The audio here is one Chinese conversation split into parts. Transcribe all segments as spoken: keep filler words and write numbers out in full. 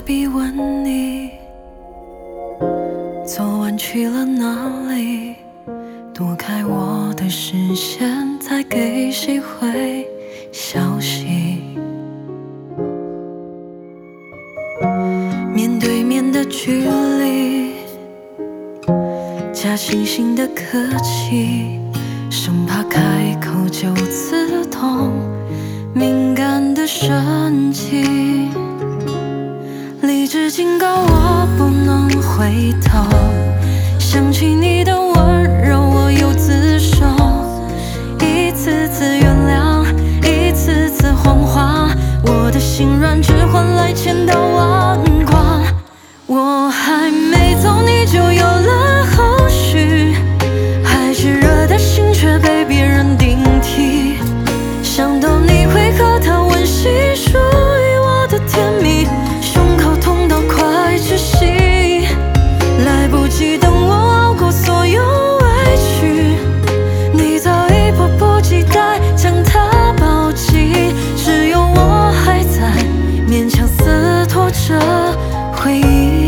笔问你，昨晚去了哪里？躲开我的视线，再给谁回消息？面对面的距离，假惺惺的客气，生怕开口就刺痛敏感的神经。理智警告我不能回头，想起你的温柔我又自首，一次次原谅，一次次谎话，我的心软只换来千道万挂。我还没走你就有了后续，还炙热的心却被别人顶替，想到你会和他温习属于我的甜蜜，胸口痛到快窒息，来不及等我熬过所有委屈，你早已迫不及待将它抱紧，只有我还在勉强撕脱着回忆。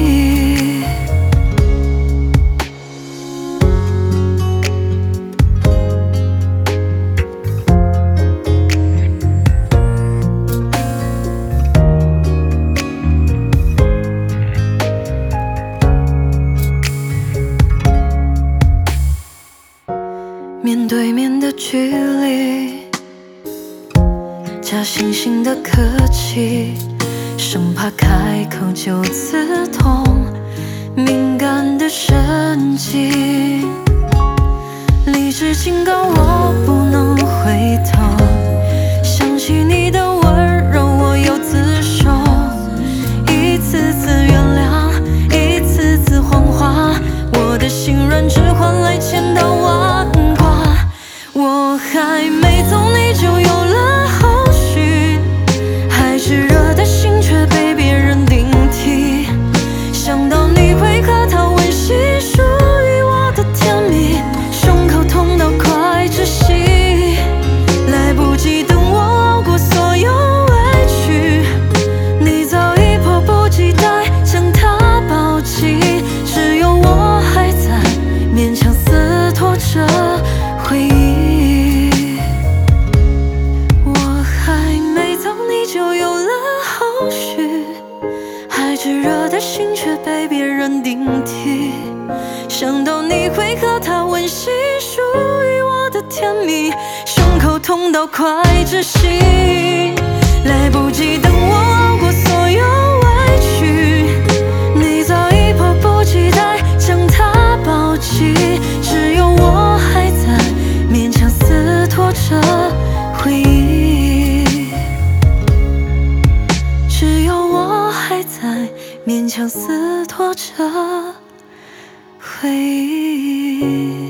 面对面的距离，假惺惺的客气，生怕开口就刺痛敏感的神经。理智警告我不能回头，想起你的温柔我又自首，一次次原谅，一次次谎话，我的心软只换来千道万挂。我还没走你就有了后续，还炙热的心却被别人顶替，想到你会和他温习属于我的甜蜜，胸口痛到快窒息，来不及等我熬过所有委屈，你早已迫不及待将它抱紧，只有我还在勉强撕脱着回忆。就有了后续，还炙热的心却被别人顶替，想到你会和他温习属于我的甜蜜，胸口痛到快窒息，来不及等我熬过所有委屈，你早已迫不及待将它抱紧，只有我还在勉强撕脱着回忆，只有我还在勉强撕脱着回忆。